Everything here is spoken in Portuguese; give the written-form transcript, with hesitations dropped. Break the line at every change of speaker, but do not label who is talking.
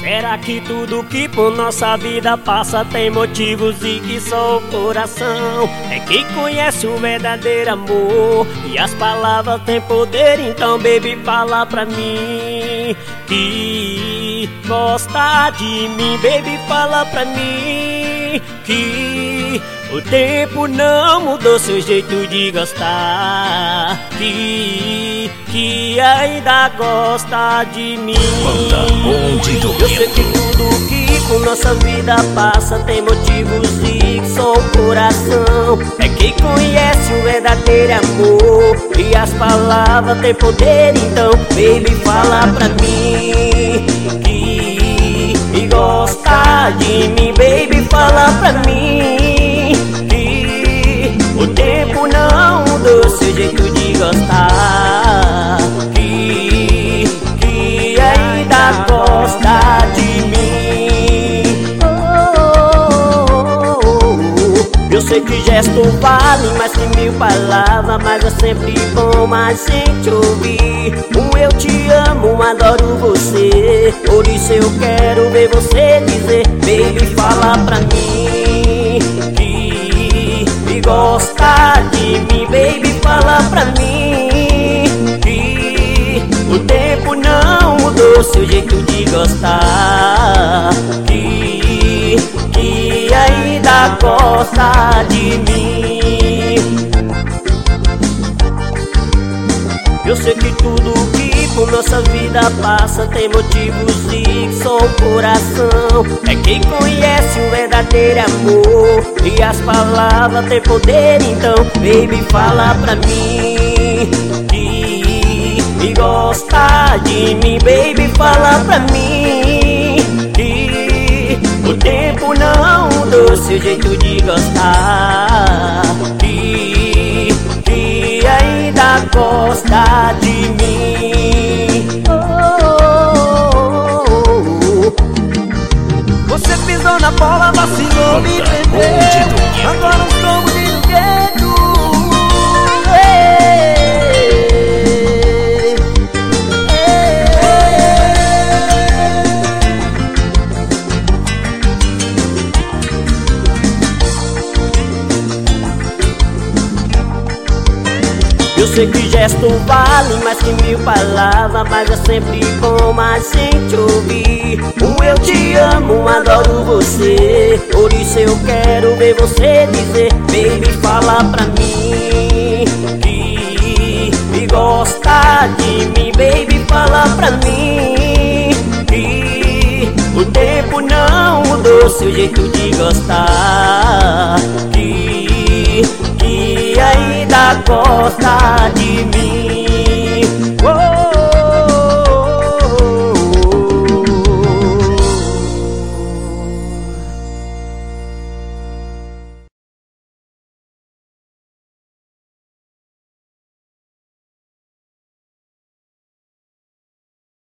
Será que tudo que por nossa vida passa tem motivos e que só o coração é quem conhece o verdadeiro amor? E as palavras têm poder, então baby fala pra mim que gosta de mim. Baby fala pra mim que o tempo não mudou seu jeito de gostar, que ainda gosta de mim. Eu sei que tudo que com nossa vida passa tem motivos e que só o coração é quem conhece o verdadeiro amor. E as palavras têm poder, então baby fala pra mim que gosta de mim. Baby fala pra mim que o tempo não mudou seu jeito de gostar, que ainda gosta de mim. Eu sei que gesto vale mais que 1000 palavras, mas é sempre bom a gente ouvir eu te amo, adoro você. Por isso eu quero ver você dizer, baby fala pra mim que gosta de mim. Baby fala pra mim que o tempo não mudou seu jeito de gostar, que ainda gosta de mim. Eu sei que tudo que por nossa vida passa tem motivos e que só o coração é quem conhece o verdadeiro amor. E as palavras têm poder, então baby fala pra mim que gosta de mim. Baby fala pra mim que o tempo não mudou seu jeito de gostar, que ainda gosta de mim. Você pisou na bola, vacilou, me prendeu. Agora não somos de gueto. Eu sei que gesto vale mais que 1000 palavras, mas é sempre bom a gente ouvir eu te amo, adoro você. Por isso eu quero ver você dizer, baby fala pra mim que gosta de mim. Baby fala pra mim que o tempo não mudou seu jeito de gostar, que ainda gosta de mim.